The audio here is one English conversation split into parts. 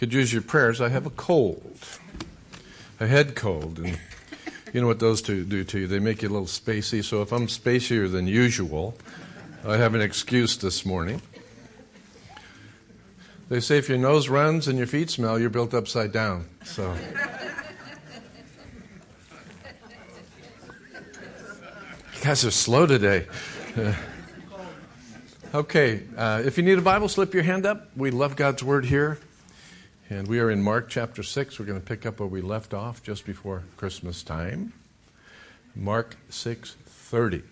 could use your prayers. I have a cold, a head cold, and you know what those two do to you? They make you a little spacey. So if I'm spacier than usual, I have an excuse this morning. They say if your nose runs and your feet smell, you're built upside down. So you guys are slow today. Okay, if you need a Bible, slip your hand up. We love God's Word here. And we are in Mark chapter 6. We're going to pick up where we left off just before Christmas time. Mark 6:30.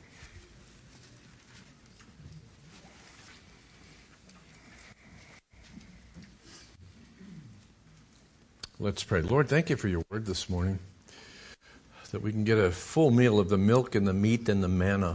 Let's pray. Lord, thank you for your word this morning, that we can get a full meal of the milk and the meat and the manna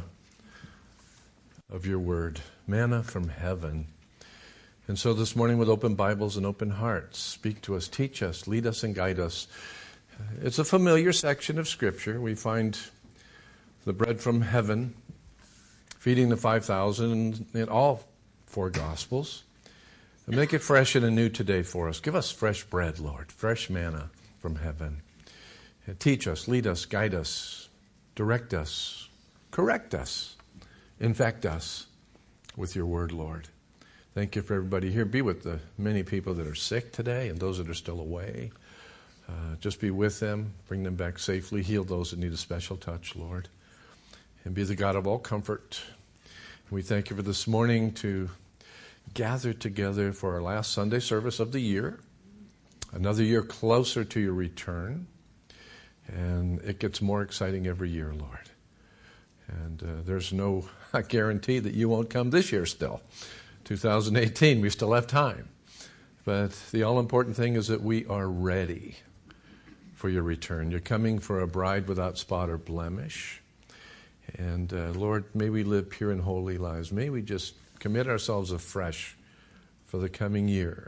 of your word, manna from heaven. And so this morning with open Bibles and open hearts, speak to us, teach us, lead us, and guide us. It's a familiar section of Scripture. We find the bread from heaven, feeding the 5,000 in all four Gospels. And make it fresh and anew today for us. Give us fresh bread, Lord, fresh manna from heaven. And teach us, lead us, guide us, direct us, correct us, infect us with your word, Lord. Thank you for everybody here. Be with the many people that are sick today and those that are still away. Just be with them. Bring them back safely. Heal those that need a special touch, Lord. And be the God of all comfort. We thank you for this morning to gather together for our last Sunday service of the year. Another year closer to your return. And it gets more exciting every year, Lord. And there's no guarantee that you won't come this year still. 2018, we still have time. But the all-important thing is that we are ready for your return. You're coming for a bride without spot or blemish. And Lord, may we live pure and holy lives. May we just commit ourselves afresh for the coming year.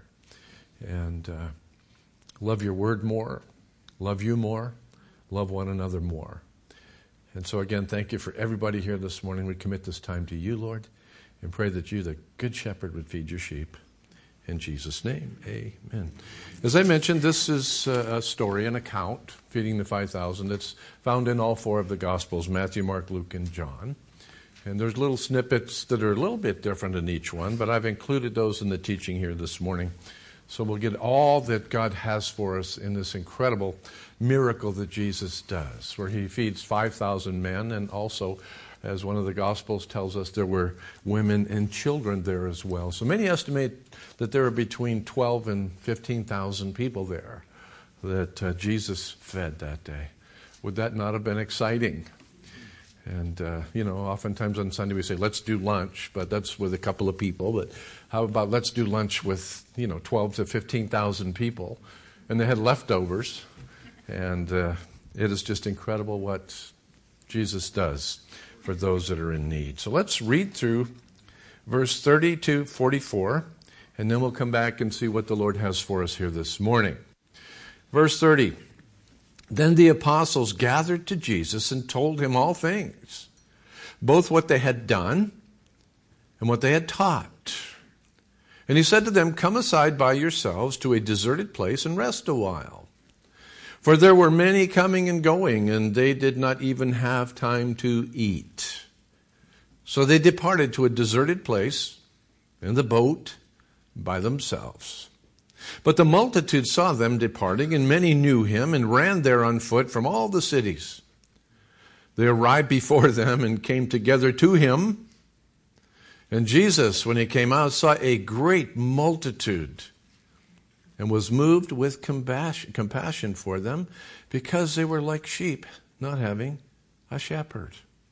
And love your word more, love you more, love one another more. And so again, thank you for everybody here this morning. We commit this time to you, Lord. And pray that you, the good shepherd, would feed your sheep. In Jesus' name, amen. As I mentioned, this is a story, an account, feeding the 5,000. It's found in all four of the Gospels, Matthew, Mark, Luke, and John. And there's little snippets that are a little bit different in each one, but I've included those in the teaching here this morning. So we'll get all that God has for us in this incredible miracle that Jesus does, where he feeds 5,000 men, and also, as one of the Gospels tells us, there were women and children there as well. So many estimate that there are between 12 and 15,000 people there that Jesus fed that day. Would that not have been exciting? And, oftentimes on Sunday we say, let's do lunch, but that's with a couple of people. But how about let's do lunch with, 12 to 15,000 people? And they had leftovers. And it is just incredible what Jesus does for those that are in need. So let's read through verse 30 to 44, and then we'll come back and see what the Lord has for us here this morning. Verse 30, then the apostles gathered to Jesus and told him all things, both what they had done and what they had taught. And he said to them, come aside by yourselves to a deserted place and rest a while. For there were many coming and going, and they did not even have time to eat. So they departed to a deserted place in the boat by themselves. But the multitude saw them departing, and many knew him and ran there on foot from all the cities. They arrived before them and came together to him. And Jesus, when he came out, saw a great multitude and was moved with compassion for them, because they were like sheep, not having a shepherd.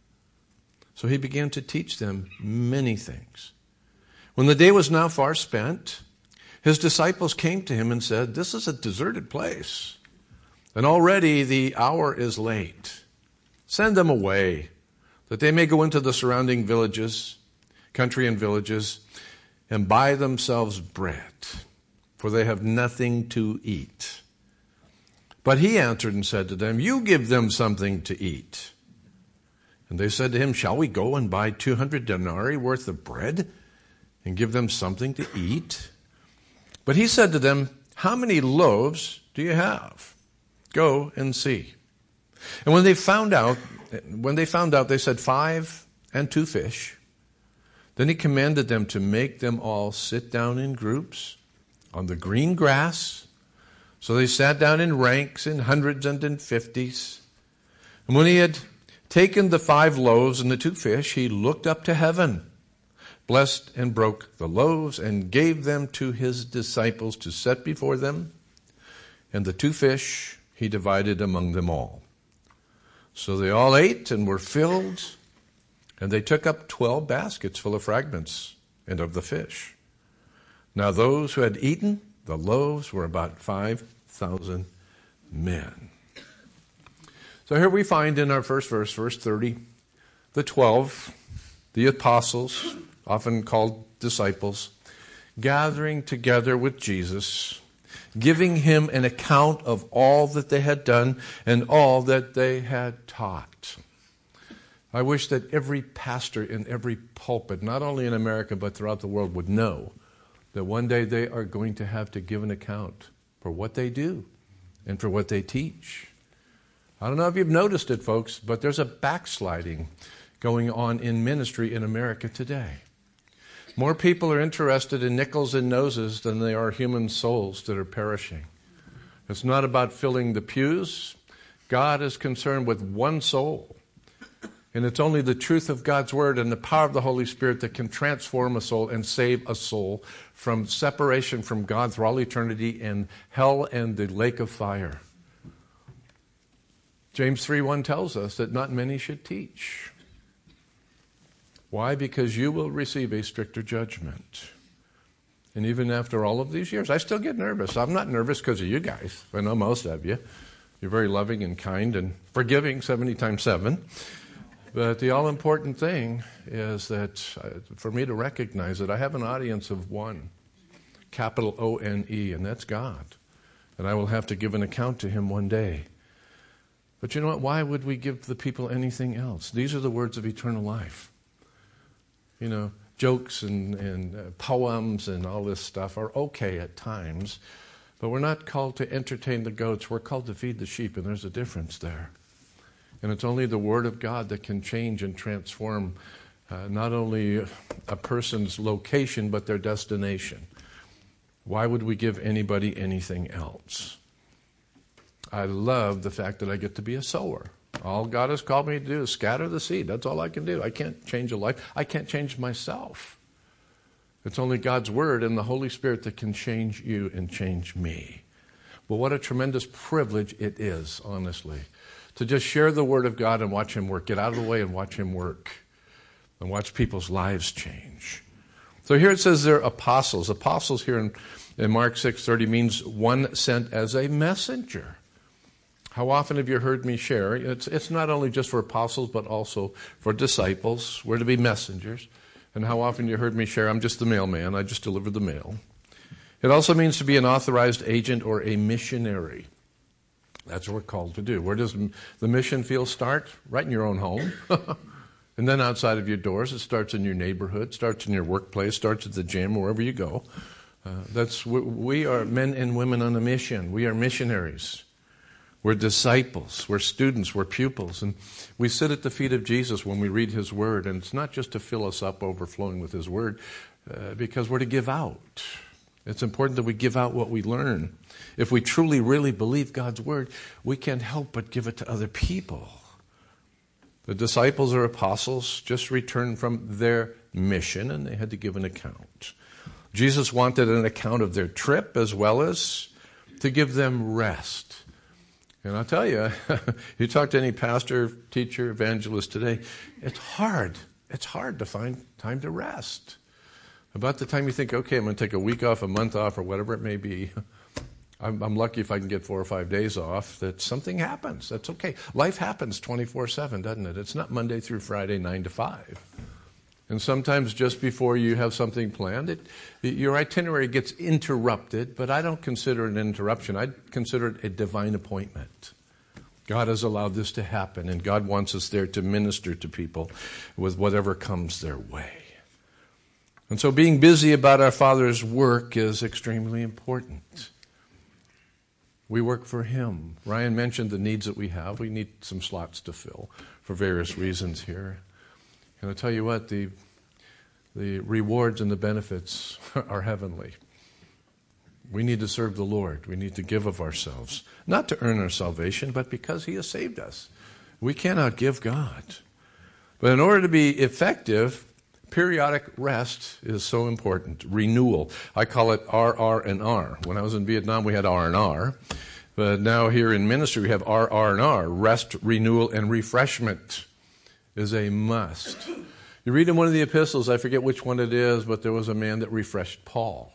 So he began to teach them many things. When the day was now far spent, his disciples came to him and said, this is a deserted place, and already the hour is late. Send them away, that they may go into the surrounding villages, country and villages, and buy themselves bread, for they have nothing to eat. But he answered and said to them, you give them something to eat. And they said to him, shall we go and buy 200 denarii worth of bread and give them something to eat? But he said to them, how many loaves do you have? Go and see. And when they found out, they said 5 and 2 fish. Then he commanded them to make them all sit down in groups on the green grass. So they sat down in ranks, in hundreds and in 50s. And when he had taken the 5 loaves and the 2 fish, he looked up to heaven, blessed and broke the loaves, and gave them to his disciples to set before them. And the 2 fish he divided among them all. So they all ate and were filled, and they took up 12 baskets full of fragments and of the fish. Now those who had eaten the loaves were about 5,000 men. So here we find in our first verse, verse 30, the 12, the apostles, often called disciples, gathering together with Jesus, giving him an account of all that they had done and all that they had taught. I wish that every pastor in every pulpit, not only in America but throughout the world, would know that one day they are going to have to give an account for what they do and for what they teach. I don't know if you've noticed it, folks, but there's a backsliding going on in ministry in America today. More people are interested in nickels and noses than they are human souls that are perishing. It's not about filling the pews. God is concerned with one soul. And it's only the truth of God's word and the power of the Holy Spirit that can transform a soul and save a soul from separation from God for all eternity and hell and the lake of fire. James 3:1 tells us that not many should teach. Why? Because you will receive a stricter judgment. And even after all of these years, I still get nervous. I'm not nervous because of you guys. I know most of you. You're very loving and kind and forgiving 70 times 7. But the all-important thing is that for me to recognize that I have an audience of one, capital O-N-E, and that's God. And I will have to give an account to him one day. But you know what? Why would we give the people anything else? These are the words of eternal life. You know, jokes and poems and all this stuff are okay at times, but we're not called to entertain the goats. We're called to feed the sheep, and there's a difference there. And it's only the Word of God that can change and transform not only a person's location, but their destination. Why would we give anybody anything else? I love the fact that I get to be a sower. All God has called me to do is scatter the seed. That's all I can do. I can't change a life. I can't change myself. It's only God's Word and the Holy Spirit that can change you and change me. But what a tremendous privilege it is, honestly, to just share the Word of God and watch Him work. Get out of the way and watch Him work. And watch people's lives change. So here it says they're apostles. Apostles here in Mark 6:30 means one sent as a messenger. How often have you heard me share? It's not only just for apostles, but also for disciples. We're to be messengers. And how often you heard me share, I'm just the mailman. I just deliver the mail. It also means to be an authorized agent or a missionary. That's what we're called to do. Where does the mission field start? Right in your own home. And then outside of your doors. It starts in your neighborhood, starts in your workplace, starts at the gym, wherever you go. We are men and women on a mission. We are missionaries. We're disciples, we're students, we're pupils, and we sit at the feet of Jesus when we read His Word, and it's not just to fill us up overflowing with His Word, because we're to give out. It's important that we give out what we learn. If we truly, really believe God's Word, we can't help but give it to other people. The disciples or apostles just returned from their mission, and they had to give an account. Jesus wanted an account of their trip as well as to give them rest. And I'll tell you, you talk to any pastor, teacher, evangelist today, it's hard. It's hard to find time to rest. About the time you think, okay, I'm going to take a week off, a month off, or whatever it may be, I'm lucky if I can get 4 or 5 days off, that something happens. That's okay. Life happens 24/7, doesn't it? It's not Monday through Friday, 9 to 5. And sometimes just before you have something planned, your itinerary gets interrupted, but I don't consider it an interruption. I consider it a divine appointment. God has allowed this to happen, and God wants us there to minister to people with whatever comes their way. And so being busy about our Father's work is extremely important. We work for Him. Ryan mentioned the needs that we have. We need some slots to fill for various reasons here. And I'll tell you what, the rewards and the benefits are heavenly. We need to serve the Lord. We need to give of ourselves, not to earn our salvation, but because He has saved us. We cannot give God. But in order to be effective, periodic rest is so important. Renewal. I call it R&R. When I was in Vietnam, we had R&R. But now here in ministry, we have R&R. Rest, renewal, and refreshment is a must. You read in one of the epistles, I forget which one it is, but there was a man that refreshed Paul.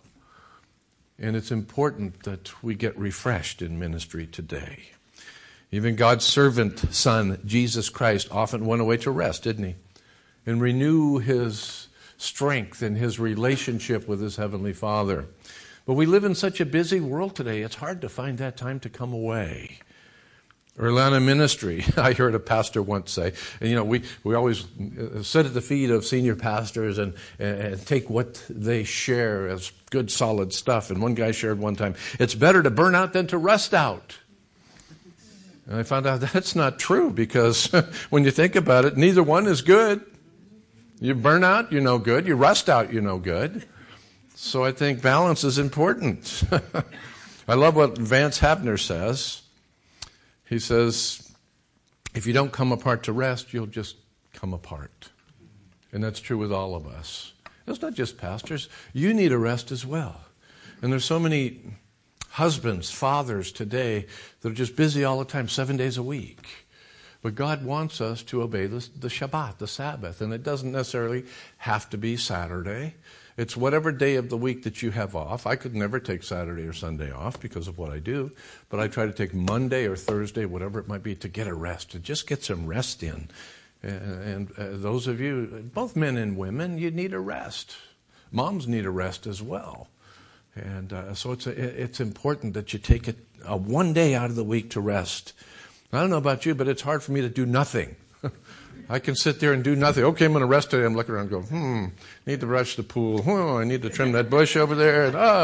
And it's important that we get refreshed in ministry today. Even God's servant son, Jesus Christ, often went away to rest, didn't he? And renew his strength and his relationship with his heavenly Father. But we live in such a busy world today, it's hard to find that time to come away. Early on in ministry, I heard a pastor once say, and we always sit at the feet of senior pastors and take what they share as good, solid stuff. And one guy shared one time, it's better to burn out than to rust out. And I found out that's not true, because when you think about it, neither one is good. You burn out, you're no good. You rust out, you're no good. So I think balance is important. I love what Vance Havner says. He says, if you don't come apart to rest, you'll just come apart. And that's true with all of us. It's not just pastors. You need a rest as well. And there's so many husbands, fathers today that are just busy all the time, 7 days a week. But God wants us to obey the Shabbat, the Sabbath. And it doesn't necessarily have to be Saturday. It's whatever day of the week that you have off. I could never take Saturday or Sunday off because of what I do. But I try to take Monday or Thursday, whatever it might be, to get a rest, to just get some rest in. And those of you, both men and women, you need a rest. Moms need a rest as well. And so it's important that you take one day out of the week to rest. I don't know about you, but it's hard for me to do nothing. I can sit there and do nothing. Okay, I'm going to rest today. I'm looking around and go, need to brush the pool. I need to trim that bush over there.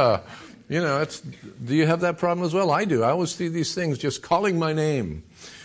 And, do you have that problem as well? I do. I always see these things just calling my name,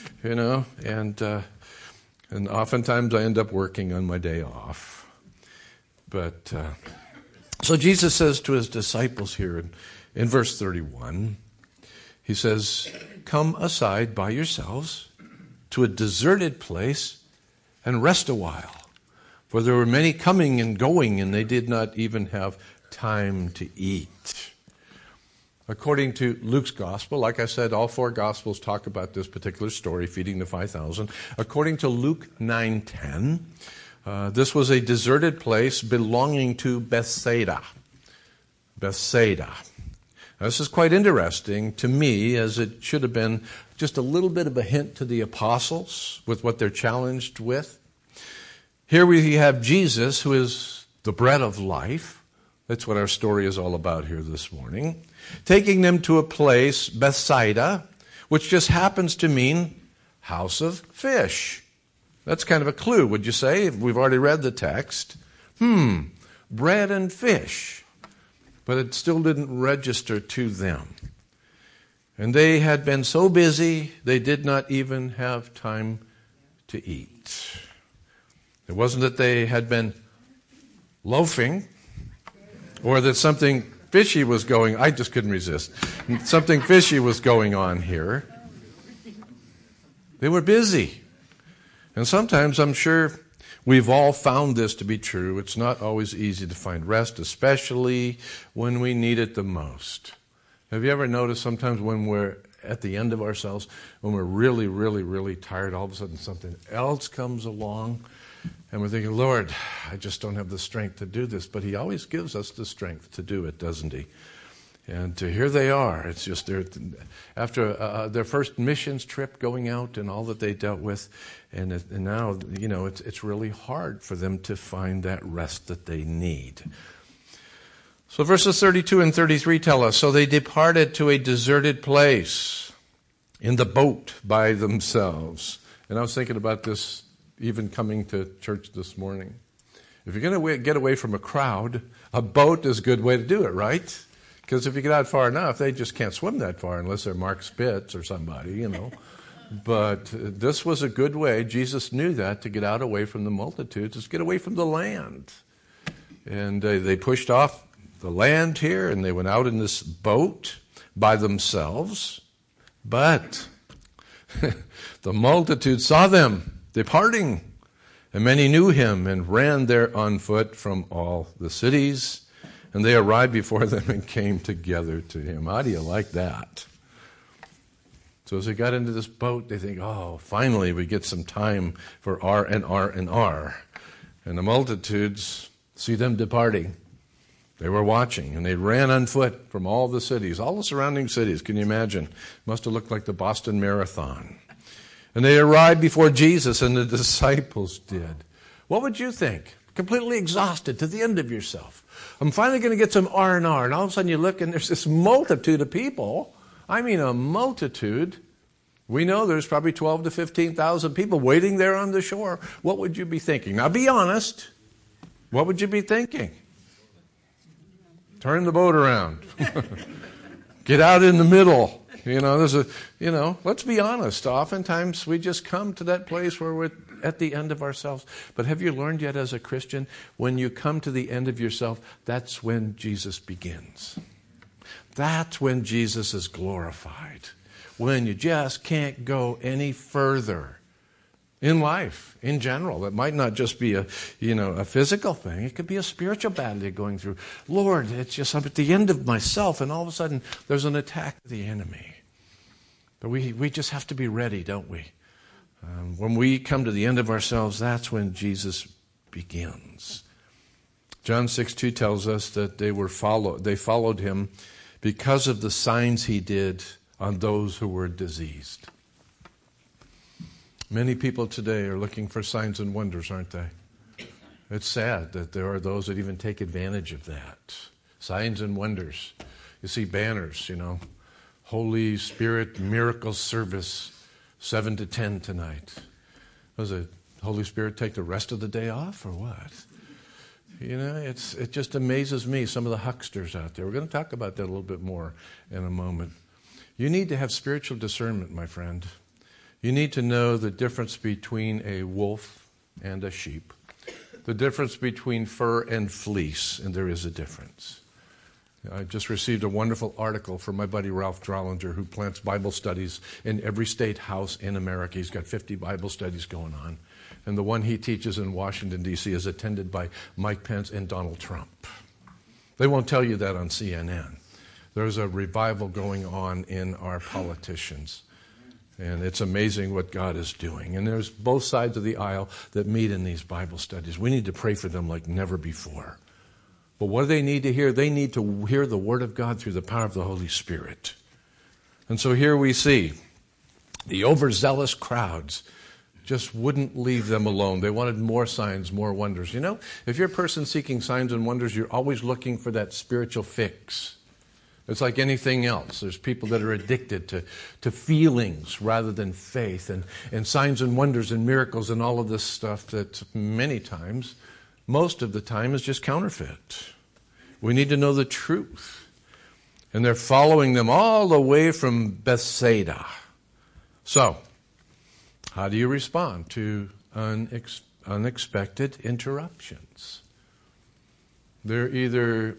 and oftentimes I end up working on my day off. But so Jesus says to his disciples here in verse 31, he says, come aside by yourselves to a deserted place and rest a while. For there were many coming and going, and they did not even have time to eat. According to Luke's gospel, like I said, all four gospels talk about this particular story, feeding the 5,000. According to Luke 9:10, this was a deserted place belonging to Bethsaida. Bethsaida. Now, this is quite interesting to me, as it should have been just a little bit of a hint to the apostles with what they're challenged with. Here we have Jesus, who is the bread of life. That's what our story is all about here this morning. Taking them to a place, Bethsaida, which just happens to mean house of fish. That's kind of a clue, would you say? We've already read the text. Bread and fish. But it still didn't register to them. And they had been so busy, they did not even have time to eat. It wasn't that they had been loafing or that something fishy was going. I just couldn't resist. Something fishy was going on here. They were busy. And sometimes I'm sure we've all found this to be true. It's not always easy to find rest, especially when we need it the most. Have you ever noticed sometimes when we're at the end of ourselves, when we're really, really, really tired, all of a sudden something else comes along, and we're thinking, Lord, I just don't have the strength to do this. But He always gives us the strength to do it, doesn't He? And here they are. It's just after their first missions trip going out and all that they dealt with. And now, it's really hard for them to find that rest that they need. So verses 32 and 33 tell us, so they departed to a deserted place in the boat by themselves. And I was thinking about this even coming to church this morning. If you're going to get away from a crowd, a boat is a good way to do it, right? Because if you get out far enough, they just can't swim that far unless they're Mark Spitz or somebody, But this was a good way. Jesus knew that, to get out away from the multitudes, is get away from the land. And they pushed off the land here, and they went out in this boat by themselves. But the multitude saw them departing, and many knew him and ran there on foot from all the cities. And they arrived before them and came together to him. How do you like that? So as they got into this boat, they think, oh, finally we get some time for R and R and R. And the multitudes see them departing. They were watching, and they ran on foot from all the cities, all the surrounding cities. Can you imagine? Must have looked like the Boston Marathon. And they arrived before Jesus, and the disciples did. What would you think? Completely exhausted to the end of yourself. I'm finally going to get some R&R, and all of a sudden you look, and there's this multitude of people. I mean, a multitude. We know there's probably 12 to 15,000 people waiting there on the shore. What would you be thinking? Now, be honest. What would you be thinking? Turn the boat around. Get out in the middle. Let's be honest. Oftentimes we just come to that place where we're at the end of ourselves. But have you learned yet as a Christian, when you come to the end of yourself, that's when Jesus begins. That's when Jesus is glorified. When you just can't go any further in life, in general. It might not just be a physical thing. It could be a spiritual battle you're going through. Lord, it's just I'm at the end of myself, and all of a sudden there's an attack of the enemy. But we just have to be ready, don't we? When we come to the end of ourselves, that's when Jesus begins. John 6:2 tells us that they followed him because of the signs he did on those who were diseased. Many people today are looking for signs and wonders, aren't they? It's sad that there are those that even take advantage of that. Signs and wonders. You see banners, Holy Spirit Miracle Service, 7 to 10 tonight. Was it Holy Spirit take the rest of the day off or what? It just amazes me, some of the hucksters out there. We're going to talk about that a little bit more in a moment. You need to have spiritual discernment, my friend. You need to know the difference between a wolf and a sheep, the difference between fur and fleece, and there is a difference. I just received a wonderful article from my buddy Ralph Drollinger, who plants Bible studies in every state house in America. He's got 50 Bible studies going on. And the one he teaches in Washington, D.C. is attended by Mike Pence and Donald Trump. They won't tell you that on CNN. There's a revival going on in our politicians. And it's amazing what God is doing. And there's both sides of the aisle that meet in these Bible studies. We need to pray for them like never before. But what do they need to hear? They need to hear the Word of God through the power of the Holy Spirit. And so here we see the overzealous crowds just wouldn't leave them alone. They wanted more signs, more wonders. If you're a person seeking signs and wonders, you're always looking for that spiritual fix. It's like anything else. There's people that are addicted to feelings rather than faith, and signs and wonders and miracles and all of this stuff that many times, most of the time, is just counterfeit. We need to know the truth. And they're following them all the way from Bethsaida. So, how do you respond to unexpected interruptions? They're either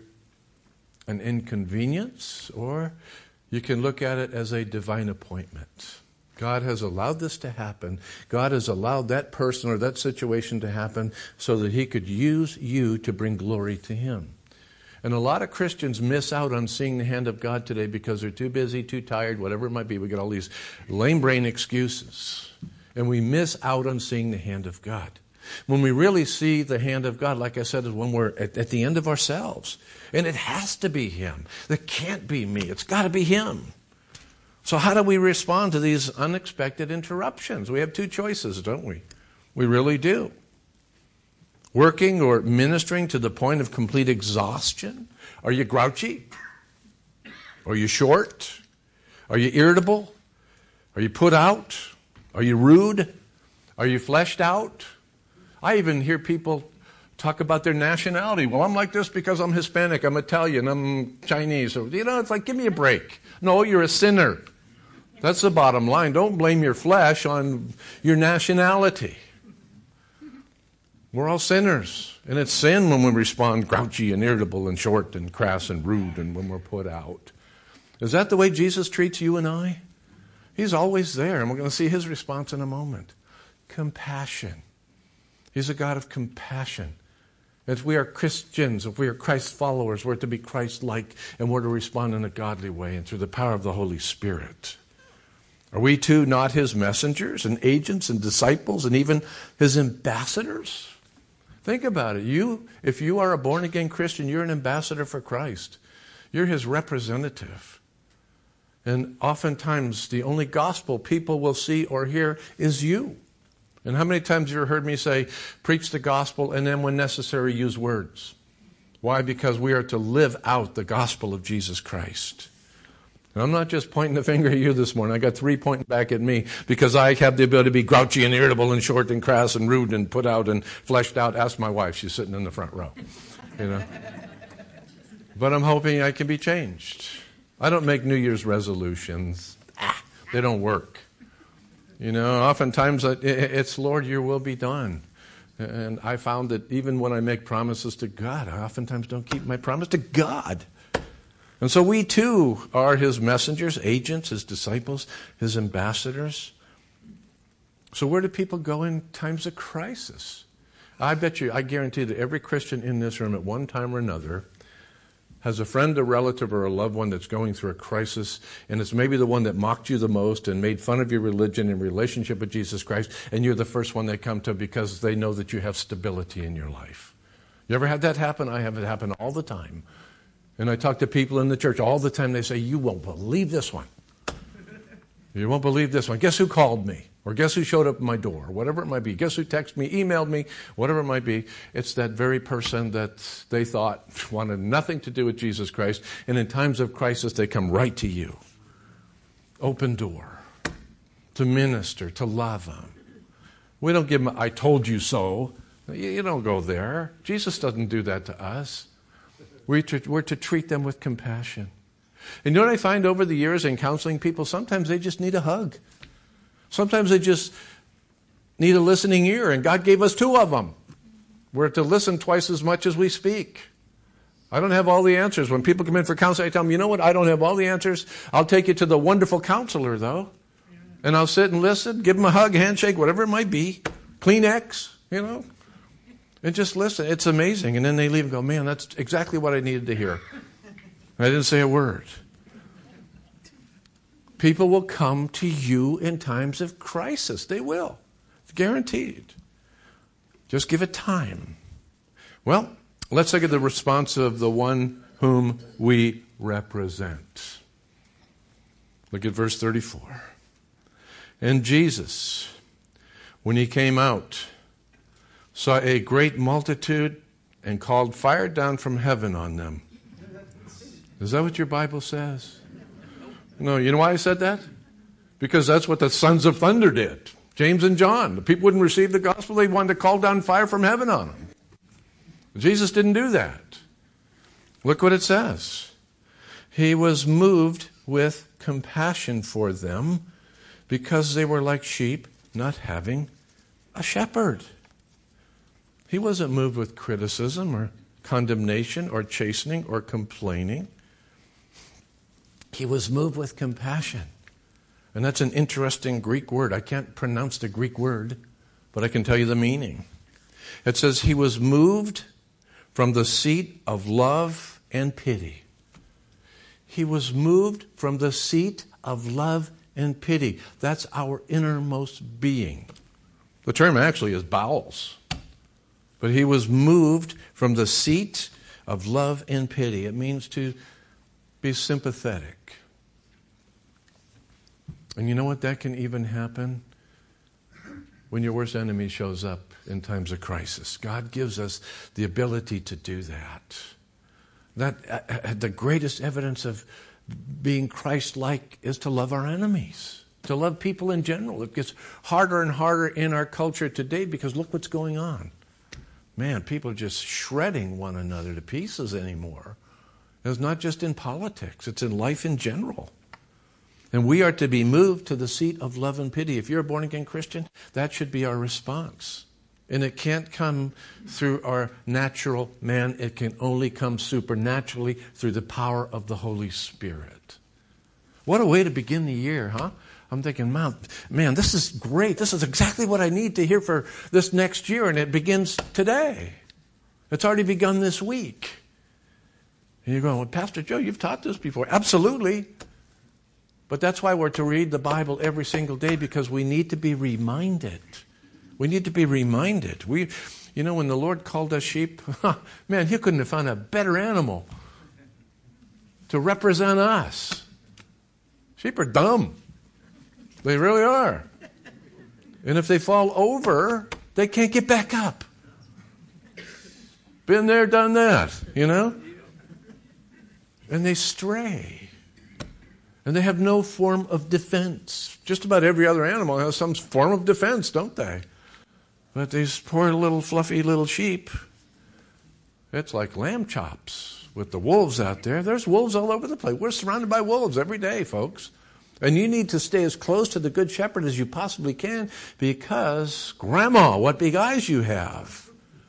an inconvenience, or you can look at it as a divine appointment. God has allowed this to happen. God has allowed that person or that situation to happen so that he could use you to bring glory to him. And a lot of Christians miss out on seeing the hand of God today because they're too busy, too tired, whatever it might be. We get all these lame brain excuses. And we miss out on seeing the hand of God. When we really see the hand of God, like I said, is when we're at the end of ourselves. And it has to be him. It can't be me. It's got to be him. So how do we respond to these unexpected interruptions? We have two choices, don't we? We really do. Working or ministering to the point of complete exhaustion? Are you grouchy? Are you short? Are you irritable? Are you put out? Are you rude? Are you fleshed out? I even hear people talk about their nationality. Well, I'm like this because I'm Hispanic, I'm Italian, I'm Chinese. So, it's like, give me a break. No, you're a sinner. That's the bottom line. Don't blame your flesh on your nationality. We're all sinners. And it's sin when we respond grouchy and irritable and short and crass and rude and when we're put out. Is that the way Jesus treats you and I? He's always there, and we're going to see his response in a moment. Compassion. He's a God of compassion. If we are Christians, if we are Christ followers, we're to be Christ-like, and we're to respond in a godly way and through the power of the Holy Spirit. Are we too not his messengers and agents and disciples and even his ambassadors? Think about it. If you are a born-again Christian, you're an ambassador for Christ. You're his representative. And oftentimes, the only gospel people will see or hear is you. And how many times have you heard me say, preach the gospel, and then when necessary, use words? Why? Because we are to live out the gospel of Jesus Christ. And I'm not just pointing the finger at you this morning. I got 3 pointing back at me because I have the ability to be grouchy and irritable and short and crass and rude and put out and fleshed out. Ask my wife. She's sitting in the front row. But I'm hoping I can be changed. I don't make New Year's resolutions. They don't work. Oftentimes it's, Lord, your will be done. And I found that even when I make promises to God, I oftentimes don't keep my promise to God. And so we too are his messengers, agents, his disciples, his ambassadors. So where do people go in times of crisis? I guarantee that every Christian in this room at one time or another has a friend, a relative, or a loved one that's going through a crisis, and it's maybe the one that mocked you the most and made fun of your religion and relationship with Jesus Christ, and you're the first one they come to because they know that you have stability in your life. You ever had that happen? I have it happen all the time. And I talk to people in the church all the time. They say, you won't believe this one. You won't believe this one. Guess who called me? Or guess who showed up at my door? Whatever it might be. Guess who texted me, emailed me, whatever it might be. It's that very person that they thought wanted nothing to do with Jesus Christ. And in times of crisis, they come right to you. Open door. To minister, to love them. We don't give them, I told you so. You don't go there. Jesus doesn't do that to us. We're to treat them with compassion. And you know what I find over the years in counseling people? Sometimes they just need a hug. Sometimes they just need a listening ear, and God gave us 2 of them. We're to listen twice as much as we speak. I don't have all the answers. When people come in for counseling, I tell them, you know what, I don't have all the answers. I'll take you to the wonderful counselor, though. And I'll sit and listen, give them a hug, handshake, whatever it might be. Kleenex, and just listen. It's amazing. And then they leave and go, man, that's exactly what I needed to hear. I didn't say a word. People will come to you in times of crisis. They will. It's guaranteed. Just give it time. Well, let's look at the response of the one whom we represent. Look at verse 34. And Jesus, when he came out, saw a great multitude and called fire down from heaven on them. Is that what your Bible says? No, you know why I said that? Because that's what the sons of thunder did. James and John. The people wouldn't receive the gospel. They wanted to call down fire from heaven on them. Jesus didn't do that. Look what it says. He was moved with compassion for them because they were like sheep not having a shepherd. He wasn't moved with criticism or condemnation or chastening or complaining. He was moved with compassion. And that's an interesting Greek word. I can't pronounce the Greek word, but I can tell you the meaning. It says he was moved from the seat of love and pity. He was moved from the seat of love and pity. That's our innermost being. The term actually is bowels. But he was moved from the seat of love and pity. It means to be sympathetic. And you know what? That can even happen when your worst enemy shows up in times of crisis. God gives us the ability to do that. The greatest evidence of being Christ-like is to love our enemies, to love people in general. It gets harder and harder in our culture today because look what's going on. Man, people are just shredding one another to pieces anymore. It's not just in politics, it's in life in general. And we are to be moved to the seat of love and pity. If you're a born-again Christian, that should be our response. And it can't come through our natural man. It can only come supernaturally through the power of the Holy Spirit. What a way to begin the year, huh? I'm thinking, man, this is great. This is exactly what I need to hear for this next year. And it begins today. It's already begun this week. And you're going, well, Pastor Joe, you've taught this before. Absolutely. But that's why we're to read the Bible every single day, because we need to be reminded. We need to be reminded. When the Lord called us sheep, man, He couldn't have found a better animal to represent us. Sheep are dumb. They really are. And if they fall over, they can't get back up. Been there, done that, And they stray. And they have no form of defense. Just about every other animal has some form of defense, don't they? But these poor little fluffy little sheep, it's like lamb chops with the wolves out there. There's wolves all over the place. We're surrounded by wolves every day, folks. And you need to stay as close to the Good Shepherd as you possibly can, because, Grandma, what big eyes you have.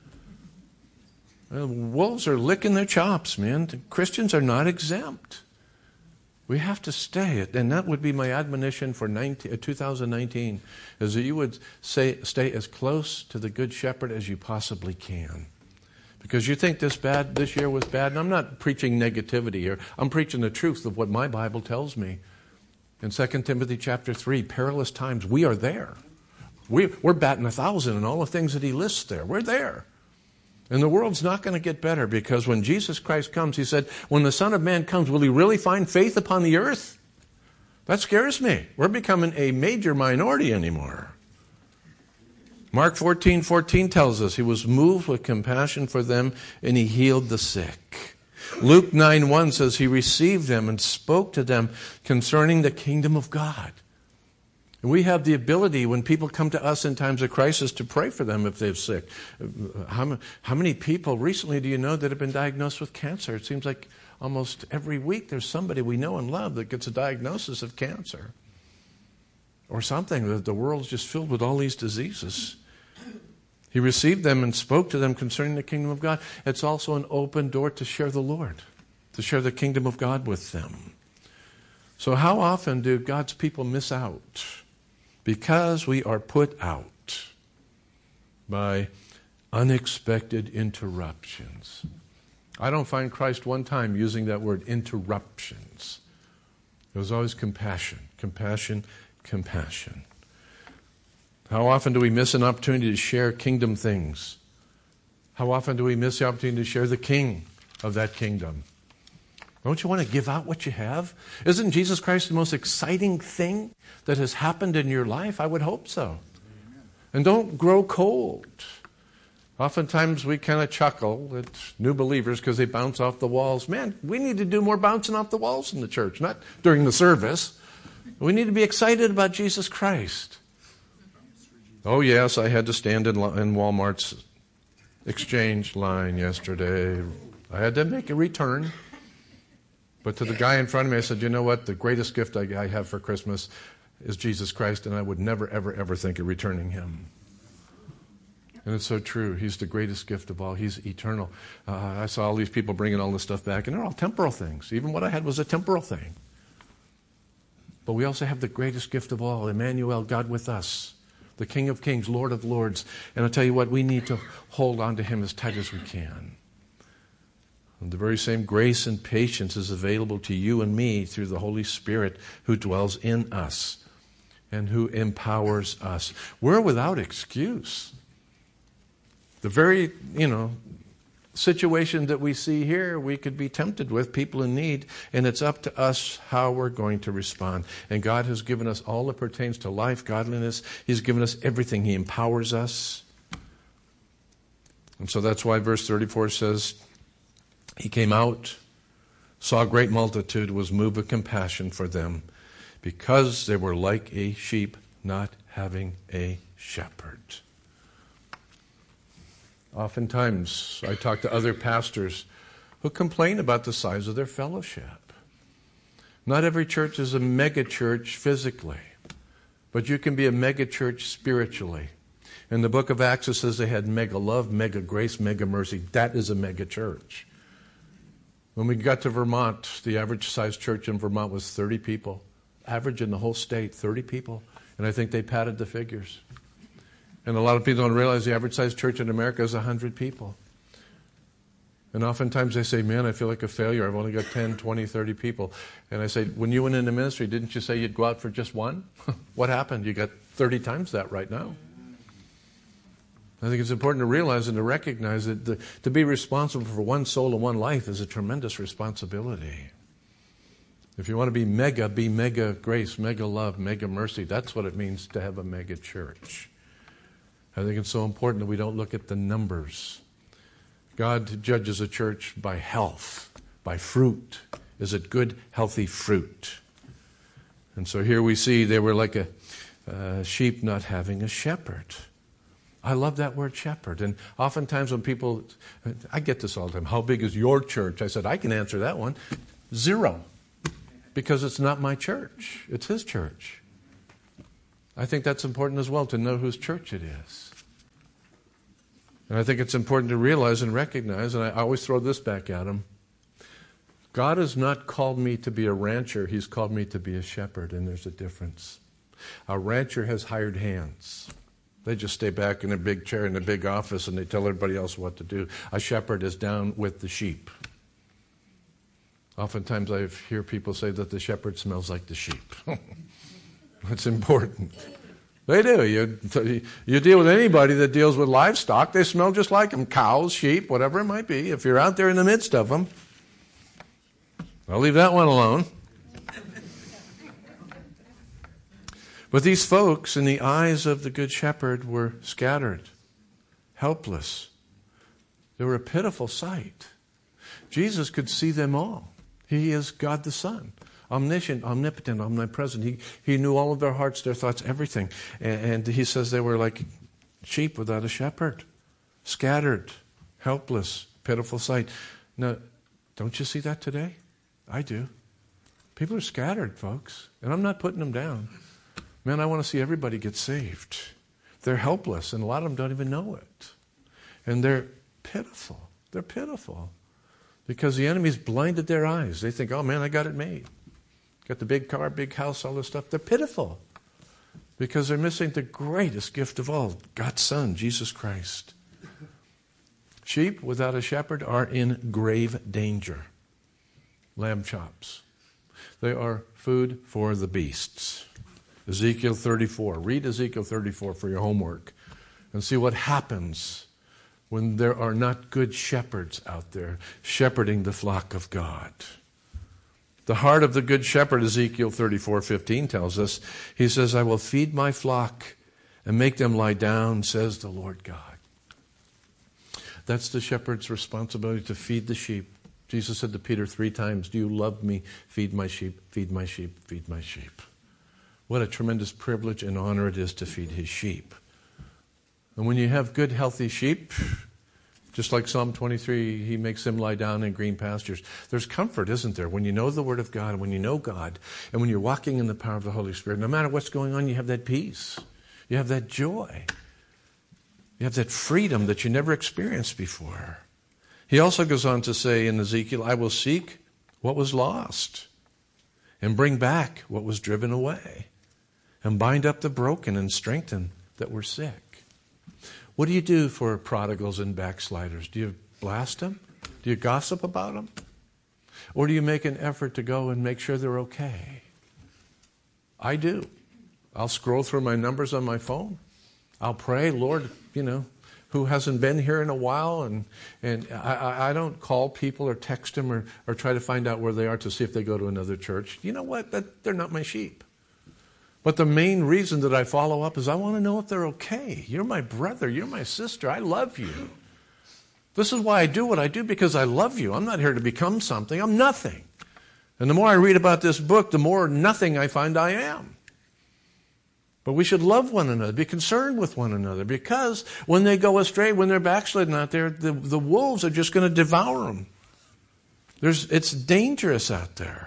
Well, wolves are licking their chops, man. Christians are not exempt. We have to stay, and that would be my admonition for 2019, is that you would stay as close to the Good Shepherd as you possibly can. Because you think this year was bad, and I'm not preaching negativity here. I'm preaching the truth of what my Bible tells me. In 2 Timothy chapter 3, perilous times, we are there. We're batting 1,000 in all the things that he lists there. We're there. And the world's not going to get better, because when Jesus Christ comes, He said, when the Son of Man comes, will He really find faith upon the earth? That scares me. We're becoming a major minority anymore. Mark 14:14 tells us He was moved with compassion for them, and He healed the sick. Luke 9:1 says He received them and spoke to them concerning the kingdom of God. And we have the ability, when people come to us in times of crisis, to pray for them if they're sick. How many people recently do you know that have been diagnosed with cancer? It seems like almost every week there's somebody we know and love that gets a diagnosis of cancer. Or something. The world's just filled with all these diseases. He received them and spoke to them concerning the kingdom of God. It's also an open door to share the Lord, to share the kingdom of God with them. So how often do God's people miss out? Because we are put out by unexpected interruptions. I don't find Christ one time using that word, interruptions. It was always compassion, compassion, compassion. How often do we miss an opportunity to share kingdom things? How often do we miss the opportunity to share the king of that kingdom? Don't you want to give out what you have? Isn't Jesus Christ the most exciting thing that has happened in your life? I would hope so. Amen. And don't grow cold. Oftentimes we kind of chuckle at new believers because they bounce off the walls. Man, we need to do more bouncing off the walls in the church, not during the service. We need to be excited about Jesus Christ. Oh yes, I had to stand in Walmart's exchange line yesterday. I had to make a return. But to the guy in front of me, I said, you know what? The greatest gift I have for Christmas is Jesus Christ, and I would never, ever, ever think of returning Him. And it's so true. He's the greatest gift of all. He's eternal. I saw all these people bringing all this stuff back, and they're all temporal things. Even what I had was a temporal thing. But we also have the greatest gift of all, Emmanuel, God with us, the King of Kings, Lord of Lords. And I'll tell you what, we need to hold on to Him as tight as we can. And the very same grace and patience is available to you and me through the Holy Spirit who dwells in us and who empowers us. We're without excuse. The very, situation that we see here, we could be tempted with, people in need, and it's up to us how we're going to respond. And God has given us all that pertains to life, godliness. He's given us everything. He empowers us. And so that's why verse 34 says, He came out, saw a great multitude, was moved with compassion for them, because they were like a sheep not having a shepherd. Oftentimes, I talk to other pastors who complain about the size of their fellowship. Not every church is a mega church physically, but you can be a mega church spiritually. In the book of Acts, it says they had mega love, mega grace, mega mercy. That is a mega church. When we got to Vermont, the average size church in Vermont was 30 people. Average in the whole state, 30 people. And I think they padded the figures. And a lot of people don't realize the average size church in America is 100 people. And oftentimes they say, man, I feel like a failure. I've only got 10, 20, 30 people. And I say, when you went into ministry, didn't you say you'd go out for just one? What happened? You got 30 times that right now. I think it's important to realize and to recognize that to be responsible for one soul and one life is a tremendous responsibility. If you want to be mega grace, mega love, mega mercy. That's what it means to have a mega church. I think it's so important that we don't look at the numbers. God judges a church by health, by fruit. Is it good, healthy fruit? And so here we see they were like a sheep not having a shepherd. I love that word shepherd. And oftentimes when people, I get this all the time, how big is your church? I said, I can answer that one. 0. Because it's not my church. It's his church. I think that's important as well, to know whose church it is. And I think it's important to realize and recognize, and I always throw this back at him, God has not called me to be a rancher. He's called me to be a shepherd, and there's a difference. A rancher has hired hands. They just stay back in a big chair in a big office and they tell everybody else what to do. A shepherd is down with the sheep. Oftentimes I hear people say that the shepherd smells like the sheep. That's important. They do. You deal with anybody that deals with livestock, they smell just like them. Cows, sheep, whatever it might be. If you're out there in the midst of them, I'll leave that one alone. But these folks, in the eyes of the Good Shepherd, were scattered, helpless. They were a pitiful sight. Jesus could see them all. He is God the Son, omniscient, omnipotent, omnipresent. He knew all of their hearts, their thoughts, everything. And he says they were like sheep without a shepherd, scattered, helpless, pitiful sight. Now, don't you see that today? I do. People are scattered, folks, and I'm not putting them down. Man, I want to see everybody get saved. They're helpless, and a lot of them don't even know it. And they're pitiful. They're pitiful. Because the enemy's blinded their eyes. They think, oh man, I got it made. Got the big car, big house, all this stuff. They're pitiful. Because they're missing the greatest gift of all, God's Son, Jesus Christ. Sheep without a shepherd are in grave danger. Lamb chops. They are food for the beasts. Ezekiel 34. Read Ezekiel 34 for your homework and see what happens when there are not good shepherds out there shepherding the flock of God. The heart of the good shepherd, Ezekiel 34:15 tells us, he says, I will feed my flock and make them lie down, says the Lord God. That's the shepherd's responsibility, to feed the sheep. Jesus said to Peter 3 times, do you love me? Feed my sheep, feed my sheep, feed my sheep. What a tremendous privilege and honor it is to feed his sheep. And when you have good, healthy sheep, just like Psalm 23, he makes them lie down in green pastures. There's comfort, isn't there? When you know the Word of God, and when you know God, and when you're walking in the power of the Holy Spirit, no matter what's going on, you have that peace. You have that joy. You have that freedom that you never experienced before. He also goes on to say in Ezekiel, I will seek what was lost and bring back what was driven away and bind up the broken and strengthen that were sick. What do you do for prodigals and backsliders? Do you blast them? Do you gossip about them? Or do you make an effort to go and make sure they're okay? I do. I'll scroll through my numbers on my phone. I'll pray, Lord, who hasn't been here in a while, and I don't call people or text them or try to find out where they are to see if they go to another church. You know what? They're not my sheep. But the main reason that I follow up is I want to know if they're okay. You're my brother. You're my sister. I love you. This is why I do what I do, because I love you. I'm not here to become something. I'm nothing. And the more I read about this book, the more nothing I find I am. But we should love one another, be concerned with one another, because when they go astray, when they're backslidden out there, the wolves are just going to devour them. It's dangerous out there.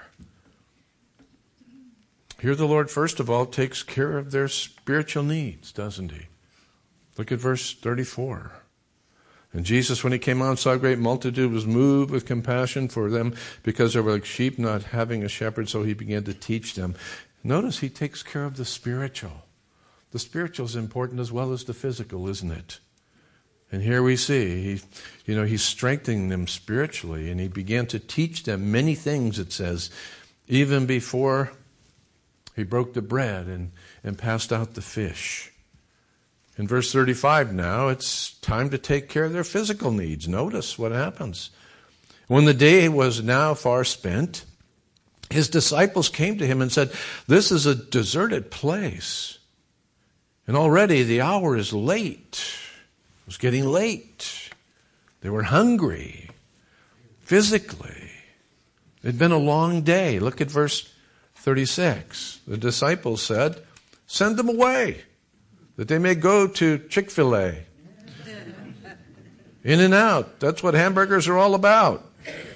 Here the Lord, first of all, takes care of their spiritual needs, doesn't he? Look at verse 34. And Jesus, when he came out and saw a great multitude, was moved with compassion for them because they were like sheep not having a shepherd, so he began to teach them. Notice he takes care of the spiritual. The spiritual is important as well as the physical, isn't it? And here we see, he's strengthening them spiritually, and he began to teach them many things, it says, even before he broke the bread and passed out the fish. In verse 35 now, it's time to take care of their physical needs. Notice what happens. When the day was now far spent, his disciples came to him and said, "This is a deserted place, and already the hour is late." It was getting late. They were hungry physically. It had been a long day. Look at verse 36. The disciples said, "Send them away, that they may go to Chick-fil-A. In and out. That's what hamburgers are all about.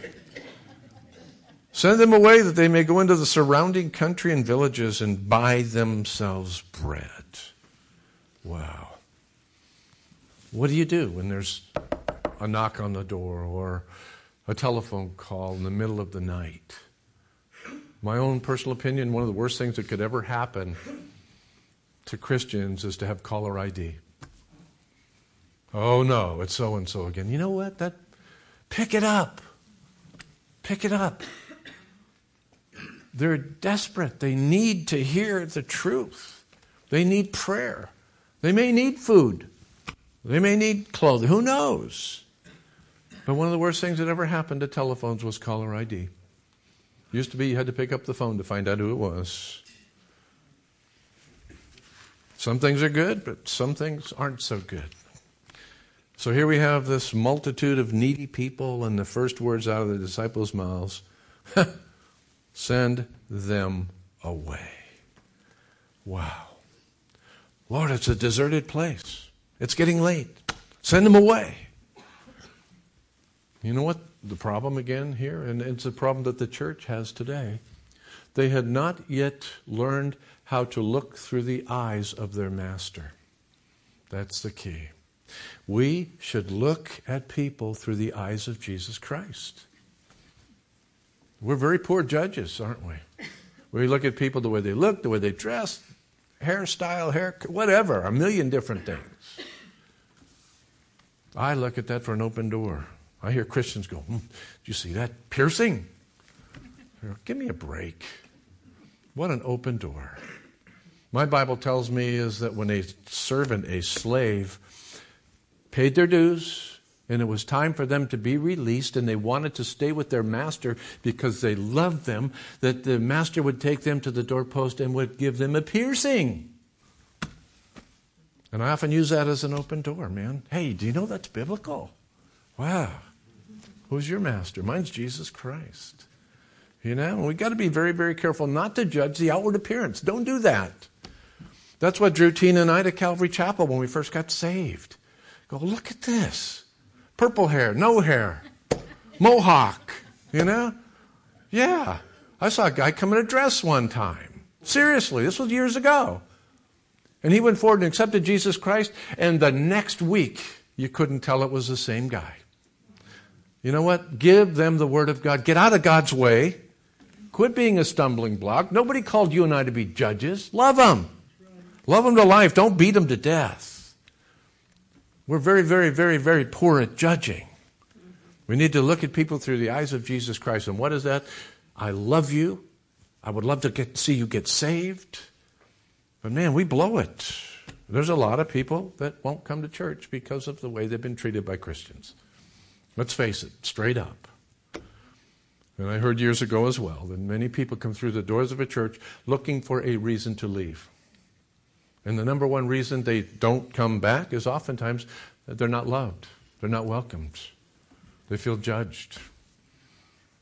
Send them away that they may go into the surrounding country and villages and buy themselves bread." Wow. What do you do when there's a knock on the door or a telephone call in the middle of the night? My own personal opinion, one of the worst things that could ever happen to Christians is to have caller ID. Oh no, it's so-and-so again. You know what? Pick it up. Pick it up. They're desperate. They need to hear the truth. They need prayer. They may need food. They may need clothing. Who knows? But one of the worst things that ever happened to telephones was caller ID. Used to be you had to pick up the phone to find out who it was. Some things are good, but some things aren't so good. So here we have this multitude of needy people, and the first words out of the disciples' mouths, "Send them away." Wow. Lord, it's a deserted place. It's getting late. Send them away. You know what the problem again here? And it's a problem that the church has today. They had not yet learned how to look through the eyes of their master. That's the key. We should look at people through the eyes of Jesus Christ. We're very poor judges, aren't we? We look at people the way they look, the way they dress, hairstyle, hair, whatever, a million different things. I look at that for an open door. I hear Christians go, "Did you see that piercing?" Give me a break. What an open door. My Bible tells me is that when a servant, a slave, paid their dues, and it was time for them to be released, and they wanted to stay with their master because they loved them, that the master would take them to the doorpost and would give them a piercing. And I often use that as an open door, man. Hey, do you know that's biblical? Wow. Who's your master? Mine's Jesus Christ. You know, we've got to be very, very careful not to judge the outward appearance. Don't do that. That's what drew Tina and I to Calvary Chapel when we first got saved. Go, look at this. Purple hair, no hair, mohawk, you know? Yeah. I saw a guy come in a dress one time. Seriously, this was years ago. And he went forward and accepted Jesus Christ, and the next week, you couldn't tell it was the same guy. You know what? Give them the Word of God. Get out of God's way. Quit being a stumbling block. Nobody called you and I to be judges. Love them. Love them to life. Don't beat them to death. We're very, very, very, very poor at judging. We need to look at people through the eyes of Jesus Christ. And what is that? I love you. I would love to see you get saved. But man, we blow it. There's a lot of people that won't come to church because of the way they've been treated by Christians. Let's face it, straight up. And I heard years ago as well that many people come through the doors of a church looking for a reason to leave. And the number one reason they don't come back is oftentimes that they're not loved. They're not welcomed. They feel judged.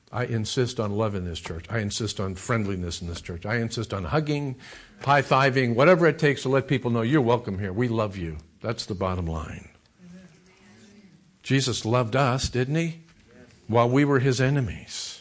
I insist on love in this church. I insist on friendliness in this church. I insist on hugging, high-fiving, whatever it takes to let people know you're welcome here. We love you. That's the bottom line. Jesus loved us, didn't he? While we were his enemies.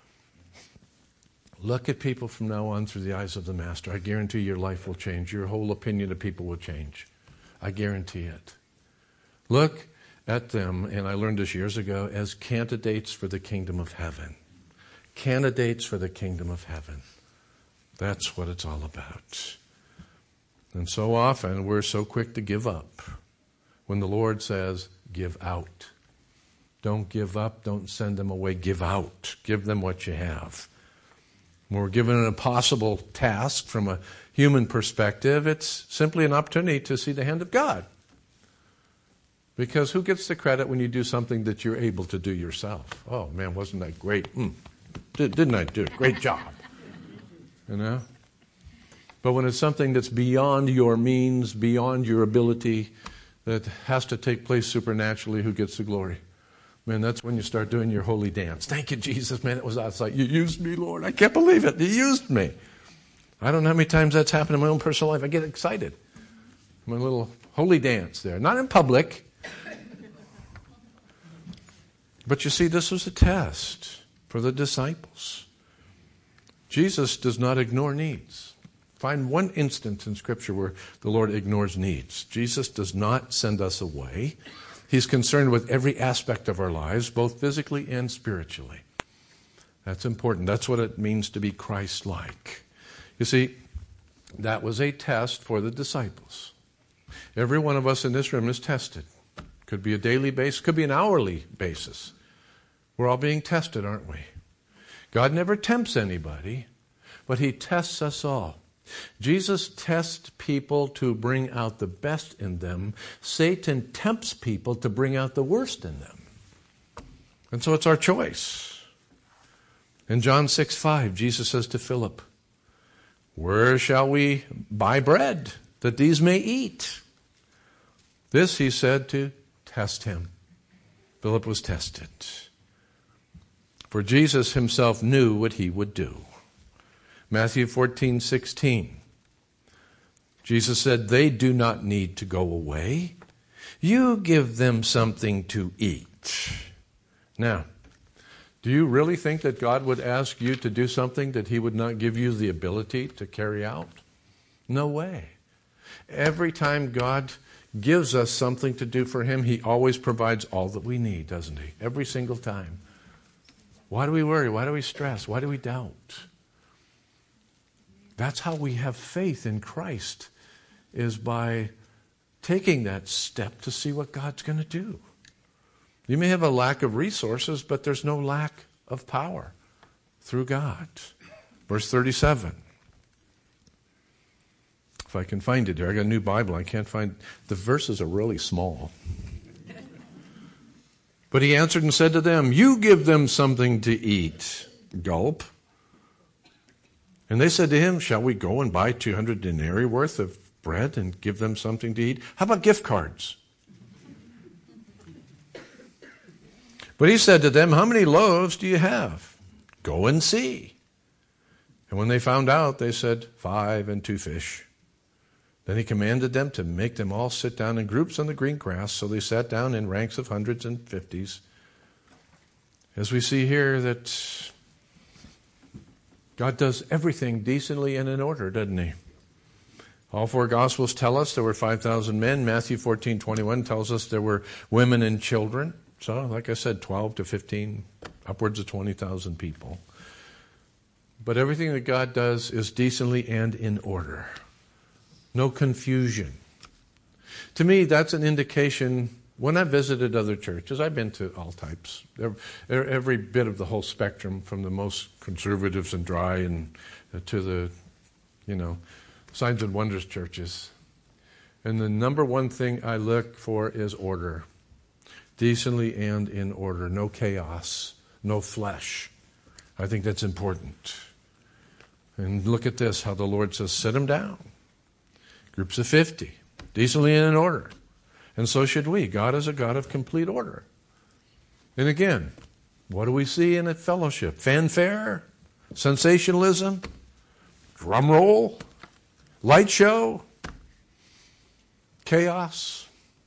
Look at people from now on through the eyes of the Master. I guarantee your life will change. Your whole opinion of people will change. I guarantee it. Look at them, and I learned this years ago, as candidates for the kingdom of heaven. Candidates for the kingdom of heaven. That's what it's all about. And so often we're so quick to give up when the Lord says, give out. Don't give up. Don't send them away. Give out. Give them what you have. When we're given an impossible task from a human perspective, it's simply an opportunity to see the hand of God. Because who gets the credit when you do something that you're able to do yourself? Oh, man, wasn't that great? Didn't I do a great job? You know? But when it's something that's beyond your means, beyond your ability, that has to take place supernaturally, who gets the glory? Man, that's when you start doing your holy dance. Thank you, Jesus, man. It was outside. You used me, Lord. I can't believe it. You used me. I don't know how many times that's happened in my own personal life. I get excited. My little holy dance there. Not in public. But you see, this was a test for the disciples. Jesus does not ignore needs. Find one instance in Scripture where the Lord ignores needs. Jesus does not send us away. He's concerned with every aspect of our lives, both physically and spiritually. That's important. That's what it means to be Christ-like. You see, that was a test for the disciples. Every one of us in this room is tested. Could be a daily basis, could be an hourly basis. We're all being tested, aren't we? God never tempts anybody, but he tests us all. Jesus tests people to bring out the best in them. Satan tempts people to bring out the worst in them. And so it's our choice. In John 6:5, Jesus says to Philip, "Where shall we buy bread that these may eat?" This he said to test him. Philip was tested. For Jesus himself knew what he would do. Matthew 14:16. Jesus said, "They do not need to go away. You give them something to eat." Now, do you really think that God would ask you to do something that he would not give you the ability to carry out? No way. Every time God gives us something to do for him, he always provides all that we need, doesn't he? Every single time. Why do we worry? Why do we stress? Why do we doubt? That's how we have faith in Christ, is by taking that step to see what God's going to do. You may have a lack of resources, but there's no lack of power through God. Verse 37. If I can find it here. I got a new Bible. I can't find. The verses are really small. But he answered and said to them, "You give them something to eat." Gulp. And they said to him, "Shall we go and buy 200 denarii worth of bread and give them something to eat? How about gift cards?" But he said to them, "How many loaves do you have? Go and see." And when they found out, they said, 5 and 2 fish. Then he commanded them to make them all sit down in groups on the green grass. So they sat down in ranks of hundreds and fifties. As we see here that God does everything decently and in order, doesn't he? All 4 Gospels tell us there were 5,000 men. Matthew 14:21 tells us there were women and children. So, like I said, 12 to 15, upwards of 20,000 people. But everything that God does is decently and in order. No confusion. To me, that's an indication. When I visited other churches, I've been to all types, every bit of the whole spectrum, from the most conservatives and dry and to the, signs and wonders churches. And the number one thing I look for is order. Decently and in order. No chaos. No flesh. I think that's important. And look at this, how the Lord says, sit them down. Groups of 50. Decently and in order. And so should we. God is a God of complete order. And again, What do we see in a fellowship? Fanfare? Sensationalism? Drum roll? Light show? Chaos?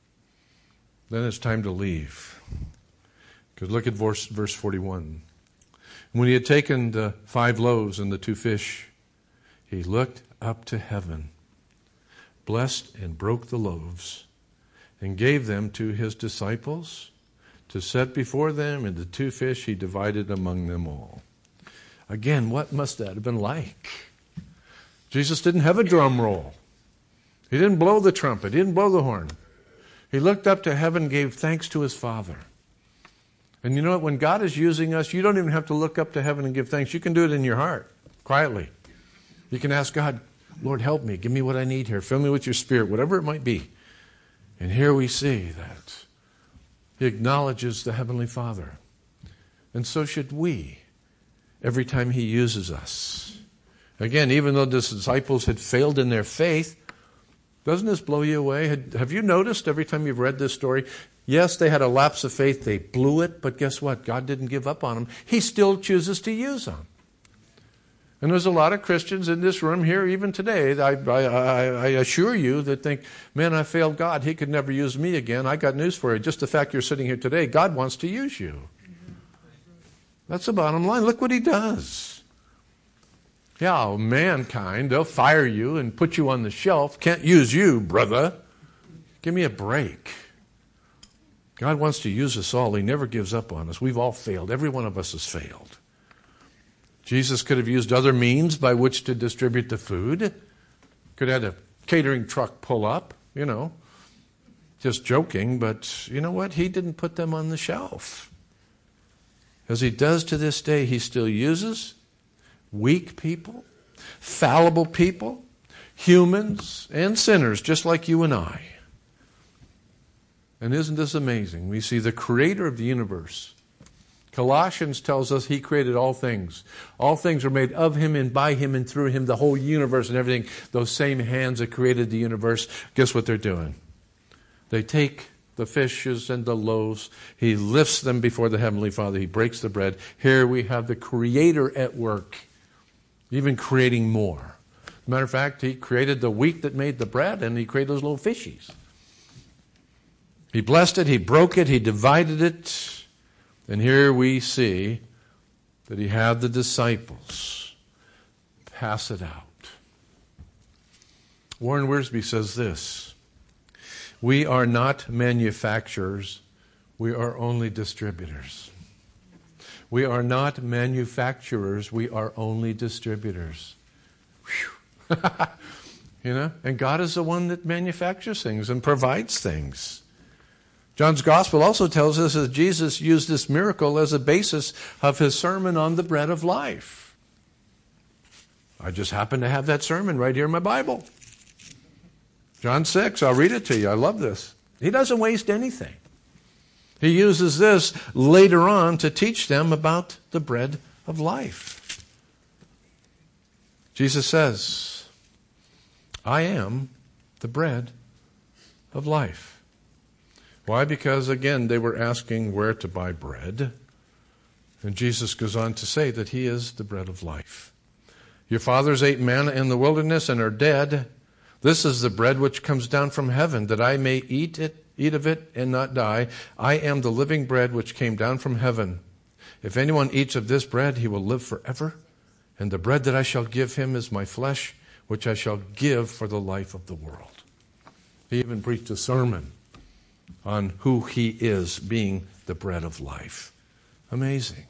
Then it's time to leave. Because look at verse 41. When he had taken the 5 loaves and the 2 fish, he looked up to heaven, blessed and broke the loaves, and gave them to his disciples to set before them, and the 2 fish he divided among them all. Again, what must that have been like? Jesus didn't have a drum roll. He didn't blow the trumpet. He didn't blow the horn. He looked up to heaven, gave thanks to his Father. And you know what? When God is using us, you don't even have to look up to heaven and give thanks. You can do it in your heart, quietly. You can ask God, Lord, help me. Give me what I need here. Fill me with your Spirit, whatever it might be. And here we see that he acknowledges the Heavenly Father. And so should we every time he uses us. Again, even though the disciples had failed in their faith, doesn't this blow you away? Have you noticed every time you've read this story, yes, they had a lapse of faith, they blew it, but guess what? God didn't give up on them. He still chooses to use them. And there's a lot of Christians in this room here even today, I assure you, that think, man, I failed God. He could never use me again. I got news for you. Just the fact you're sitting here today, God wants to use you. That's the bottom line. Look what he does. Yeah, mankind, they'll fire you and put you on the shelf. Can't use you, brother. Give me a break. God wants to use us all. He never gives up on us. We've all failed. Every one of us has failed. Jesus could have used other means by which to distribute the food. Could have had a catering truck pull up, Just joking, but you know what? He didn't put them on the shelf. As he does to this day, he still uses weak people, fallible people, humans, and sinners, just like you and I. And isn't this amazing? We see the creator of the universe. Colossians tells us he created all things. All things are made of him and by him and through him, the whole universe and everything. Those same hands that created the universe, guess what they're doing? They take the fishes and the loaves. He lifts them before the Heavenly Father. He breaks the bread. Here we have the Creator at work, even creating more. As a matter of fact, he created the wheat that made the bread, and he created those little fishies. He blessed it, he broke it, he divided it. And here we see that he had the disciples pass it out. Warren Wiersbe says this: we are not manufacturers, we are only distributors. We are not manufacturers, we are only distributors. And God is the one that manufactures things and provides things. John's Gospel also tells us that Jesus used this miracle as a basis of his sermon on the bread of life. I just happen to have that sermon right here in my Bible. John 6, I'll read it to you. I love this. He doesn't waste anything. He uses this later on to teach them about the bread of life. Jesus says, I am the bread of life. Why? Because, again, they were asking where to buy bread. And Jesus goes on to say that he is the bread of life. Your fathers ate manna in the wilderness and are dead. This is the bread which comes down from heaven, that I may eat of it and not die. I am the living bread which came down from heaven. If anyone eats of this bread, he will live forever. And the bread that I shall give him is my flesh, which I shall give for the life of the world. He even preached a sermon on who he is, being the bread of life. Amazing.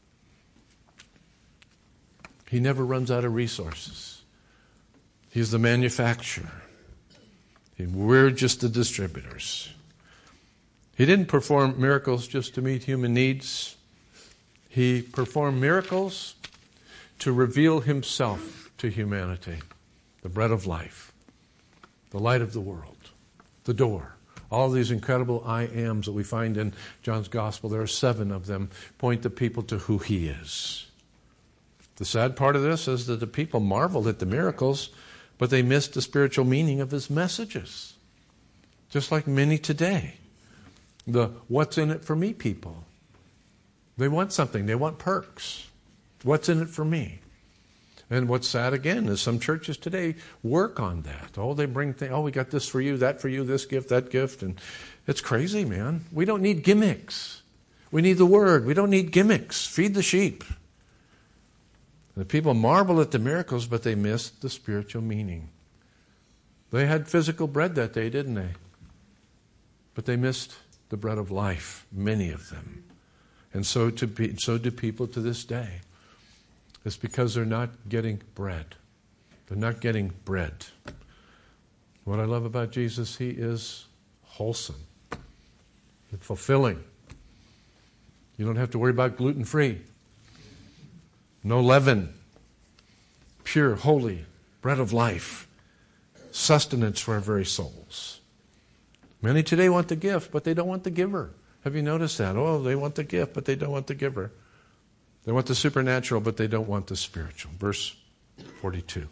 He never runs out of resources. He's the manufacturer. And we're just the distributors. He didn't perform miracles just to meet human needs. He performed miracles to reveal himself to humanity. The bread of life, the light of the world, the door. All these incredible I ams that we find in John's Gospel, there are 7 of them, point the people to who he is. The sad part of this is that the people marveled at the miracles, but they missed the spiritual meaning of his messages. Just like many today. The what's in it for me people. They want something. They want perks. What's in it for me? And what's sad again is some churches today work on that. Oh, they bring things. Oh, we got this for you, that for you, this gift, that gift. And it's crazy, man. We don't need gimmicks. We need the Word. We don't need gimmicks. Feed the sheep. The people marvel at the miracles, but they missed the spiritual meaning. They had physical bread that day, didn't they? But they missed the bread of life, many of them. And so do people to this day. It's because they're not getting bread. They're not getting bread. What I love about Jesus, He is wholesome and fulfilling. You don't have to worry about gluten-free. No leaven. Pure, holy bread of life. Sustenance for our very souls. Many today want the gift, but they don't want the giver. Have you noticed that? Oh, they want the gift, but they don't want the giver. They want the supernatural, but they don't want the spiritual. Verse 42.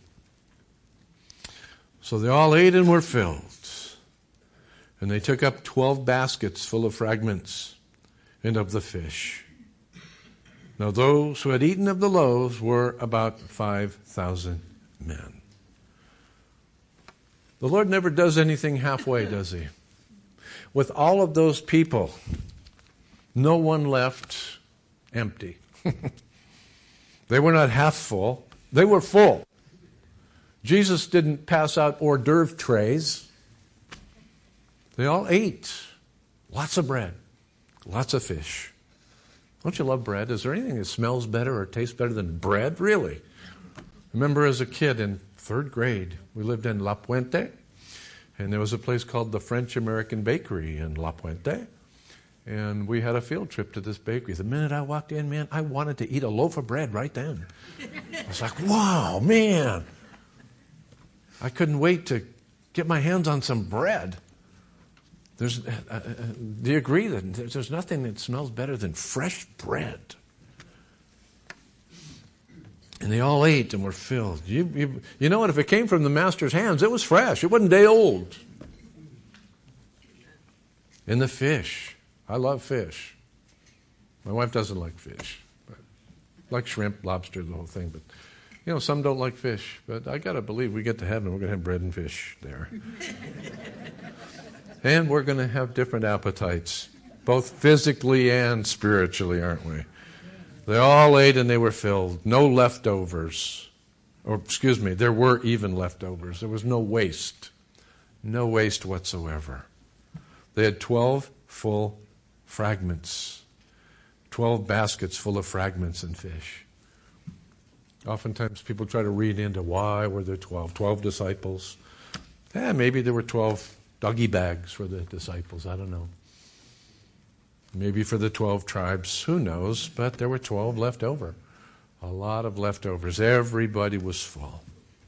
So they all ate and were filled. And they took up 12 baskets full of fragments and of the fish. Now those who had eaten of the loaves were about 5,000 men. The Lord never does anything halfway, does He? With all of those people, no one left empty. They were not half full. They were full. Jesus didn't pass out hors d'oeuvre trays. They all ate. Lots of bread. Lots of fish. Don't you love bread? Is there anything that smells better or tastes better than bread? Really? I remember as a kid in 3rd grade, we lived in La Puente, and there was a place called the French-American Bakery in La Puente. And we had a field trip to this bakery. The minute I walked in, man, I wanted to eat a loaf of bread right then. I was like, wow, man. I couldn't wait to get my hands on some bread. Do you agree that there's nothing that smells better than fresh bread? And they all ate and were filled. You know what? If it came from the master's hands, it was fresh. It wasn't day old. And the fish. I love fish. My wife doesn't like fish. But like shrimp, lobster, the whole thing. But, you know, some don't like fish. But I got to believe we get to heaven, we're going to have bread and fish there. And we're going to have different appetites, both physically and spiritually, aren't we? They all ate and they were filled. No leftovers. Or, excuse me, there were even leftovers. There was no waste. No waste whatsoever. They had 12 full fragments. 12 baskets full of fragments and fish. Oftentimes people try to read into why were there 12? 12 disciples. Maybe there were 12 doggy bags for the disciples. I don't know. Maybe for the 12 tribes. Who knows? But there were 12 left over. A lot of leftovers. Everybody was full.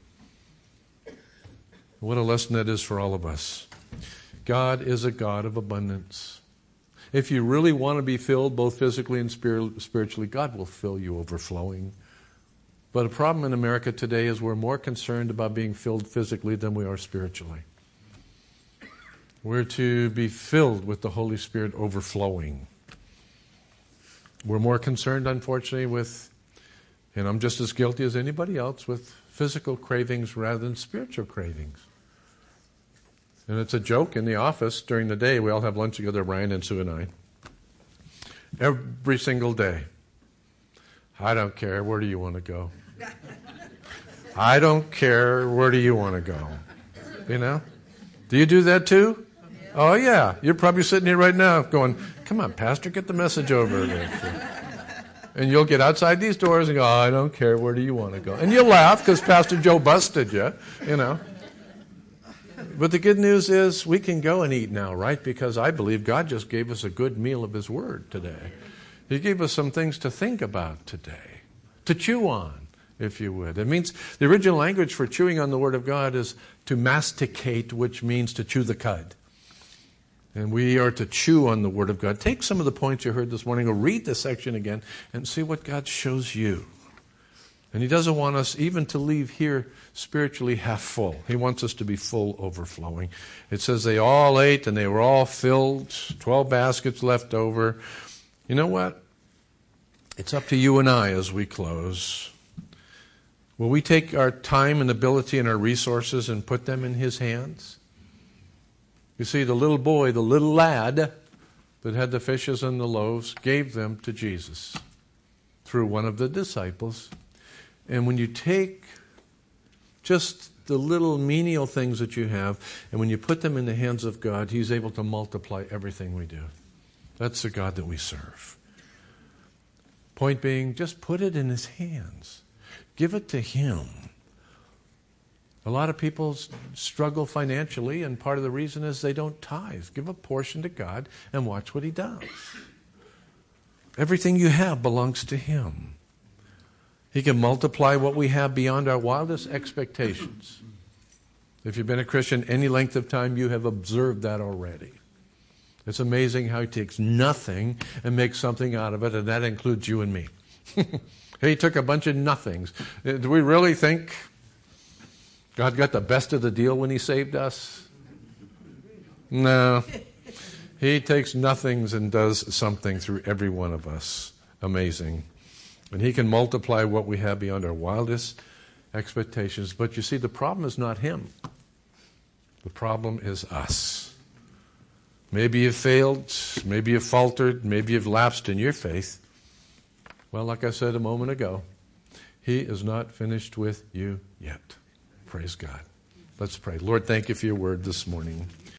What a lesson that is for all of us. God is a God of abundance. If you really want to be filled, both physically and spiritually, God will fill you overflowing. But a problem in America today is we're more concerned about being filled physically than we are spiritually. We're to be filled with the Holy Spirit overflowing. We're more concerned, unfortunately, with, and I'm just as guilty as anybody else, with physical cravings rather than spiritual cravings. And it's a joke in the office during the day. We all have lunch together, Brian and Sue and I. Every single day. I don't care. Where do you want to go? I don't care. Where do you want to go? You know? Do you do that too? Oh, yeah. You're probably sitting here right now going, come on, Pastor, get the message over. And you'll get outside these doors and go, I don't care. Where do you want to go? And you'll laugh because Pastor Joe busted you, you know. But the good news is we can go and eat now, right? Because I believe God just gave us a good meal of His Word today. He gave us some things to think about today, to chew on, if you would. It means the original language for chewing on the Word of God is to masticate, which means to chew the cud. And we are to chew on the Word of God. Take some of the points you heard this morning, or read this section again, and see what God shows you. And He doesn't want us even to leave here spiritually half full. He wants us to be full overflowing. It says they all ate and they were all filled, 12 baskets left over. You know what? It's up to you and I as we close. Will we take our time and ability and our resources and put them in His hands? You see, the little boy, the little lad that had the fishes and the loaves, gave them to Jesus through one of the disciples. And when you take just the little menial things that you have, and when you put them in the hands of God, He's able to multiply everything we do. That's the God that we serve. Point being, just put it in His hands. Give it to Him. A lot of people struggle financially, and part of the reason is they don't tithe. Give a portion to God and watch what He does. Everything you have belongs to Him. He can multiply what we have beyond our wildest expectations. If you've been a Christian any length of time, you have observed that already. It's amazing how He takes nothing and makes something out of it, and that includes you and me. He took a bunch of nothings. Do we really think God got the best of the deal when He saved us? No. He takes nothings and does something through every one of us. Amazing. And He can multiply what we have beyond our wildest expectations. But you see, the problem is not Him. The problem is us. Maybe you've failed, maybe you've faltered, maybe you've lapsed in your faith. Well, like I said a moment ago, He is not finished with you yet. Praise God. Let's pray. Lord, thank You for Your word this morning.